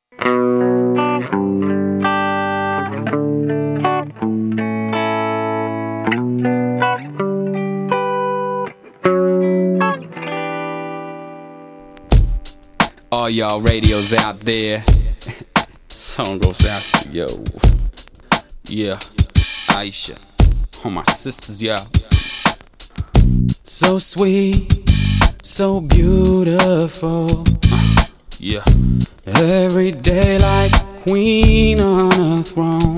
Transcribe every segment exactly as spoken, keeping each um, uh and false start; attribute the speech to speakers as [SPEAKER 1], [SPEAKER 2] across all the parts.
[SPEAKER 1] All y'all radios out there, song goes out to yo. Yeah, Aisha, all my sisters, yeah. So sweet, so beautiful. Uh, yeah, every day like a queen on a throne.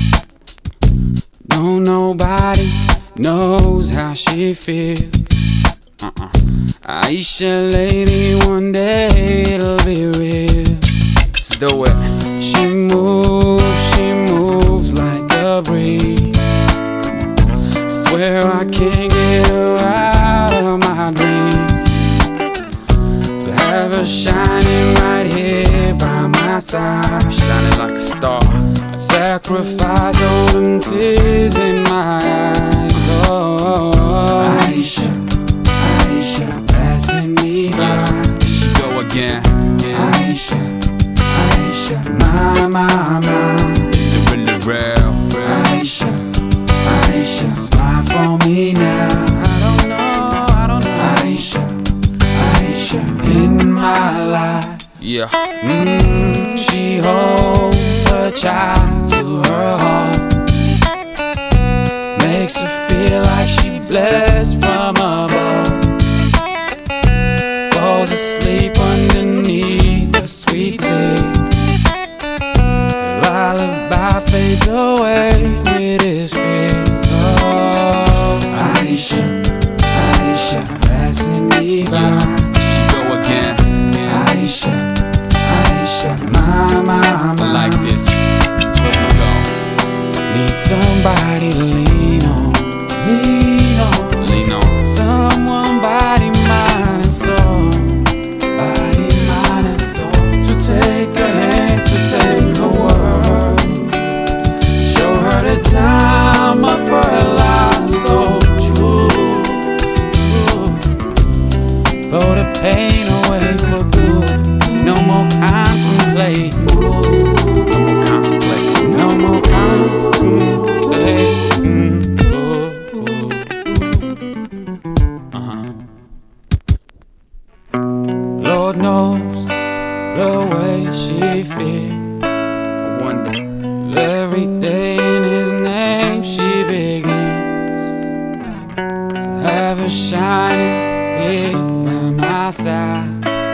[SPEAKER 1] No, nobody knows how she feels. Uh-uh. Aisha, lady, one day it'll be real. Let's do it. She moves, she moves like a breeze. I swear I can't get her out of my dreams. So have her shining right here by my side, shining like a star. I'd sacrifice all them tears in my eyes. Oh, Aisha, Aisha, passing me by. Yeah, here she go again. Yeah. Aisha, Aisha, my, my, my. Is it really real? Aisha, Aisha, smile for me now. I don't know, I don't know. Aisha, Aisha, in my life. Yeah. Mm, she holds her child to her heart. Makes her feel like she blessed from above. Falls asleep underneath her sweet tea. Her lullaby fades away with his fears. Oh, Aisha, Aisha, passing me by. Yeah, she go again. Yeah. Aisha, Aisha, my, my, my. Like this, here we go. Need somebody to lean on, lean on, lean on. Someone body, mind and soul, body, mind and soul. To take her hand, to take her word, show her the time of her life. So true, true. Throw the pain away for good. No more contemplate. No more contemplate. No more contemplate. Mm, ooh, ooh. Uh-huh. Lord knows the way she feels. I wonder, every day in his name she begins. So have her shining here by my side.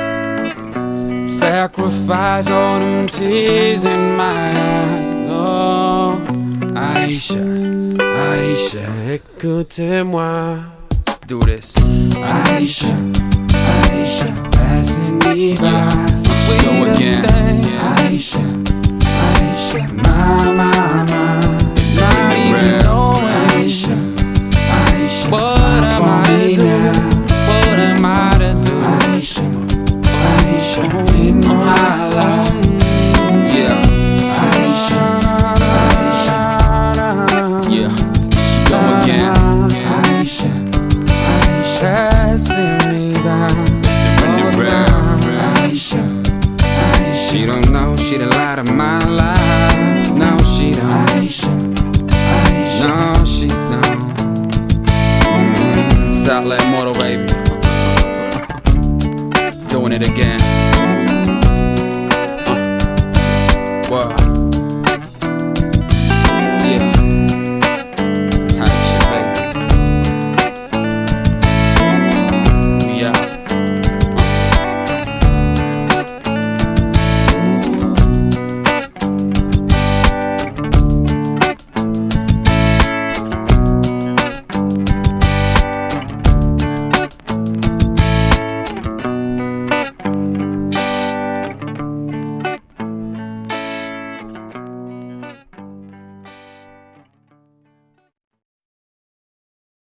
[SPEAKER 1] Sacrifice all them tears in my eyes. Oh, Aisha, Aisha, écoutez-moi. Let's do this. Aisha, Aisha, passing me by. Go again. Aisha, Aisha, my, my, my. It's not even knowing. Aisha, Aisha, what am I to do? What am I to do? Aisha, Aisha, in my life. Yeah, Aisha, Aisha. Yeah, she go again. Aisha, Aisha, passing me by. Aisha, Aisha. She don't know, she the light of my life. No, she don't. Aisha, Aisha. No, she don't. Mm, South Lake Motor, baby. Doing it again. Uh, wow.